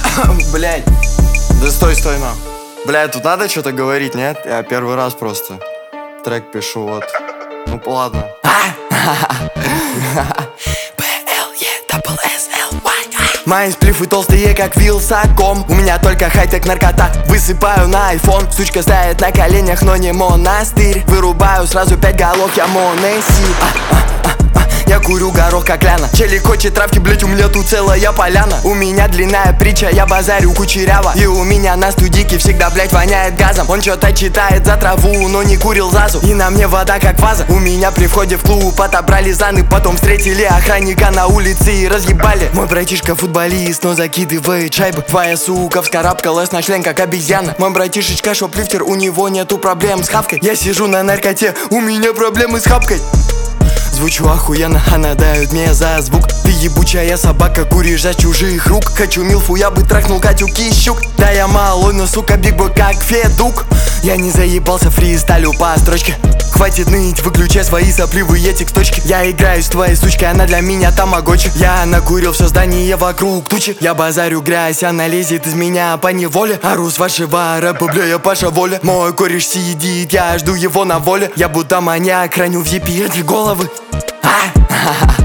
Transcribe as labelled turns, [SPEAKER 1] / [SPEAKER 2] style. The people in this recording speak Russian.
[SPEAKER 1] Блядь. Да стой, на. Блядь, тут надо что-то говорить, нет? Я первый раз просто трек пишу, вот. Ну ладно. Мои сплифы толстые, как Вилсаком. У меня только хай-тек наркота. Высыпаю на айфон. Сучка стоит на коленях, но не монастырь. Вырубаю сразу 5 голов, я Монесси. Я курю горох, как ляна. Челик хочет травки, блять, у меня тут целая поляна. У меня длинная притча, я базарю кучеряво. И у меня на студике всегда, блять, воняет газом. Он что-то читает за траву, но не курил зазу. И на мне вода, как ваза. У меня при входе в клуб отобрали заны. Потом встретили охранника на улице и разъебали. Мой братишка футболист, но закидывает шайбы. Твоя сука вскарабкалась на член, как обезьяна. Мой братишечка шоплифтер, у него нету проблем с хавкой. Я сижу на наркоте, у меня проблемы с хапкой. Звучу охуенно, она дает мне за звук. Ты ебучая собака, куришь за чужих рук. Хочу милфу, я бы трахнул Катю Кищук. Да я малой, но сука бигбой как Федук. Я не заебался, фристайлю по строчке. Хватит ныть, выключай свои сопливые тексточки. Я играю с твоей сучкой, она для меня тамагочи. Я накурил все здание вокруг тучи. Я базарю грязь, она лезет из меня по неволе. Ору с вашего рэпа, бля, я Паша Воля. Мой кореш сидит, я жду его на воле. Я будто маньяк, храню в епе эти головы.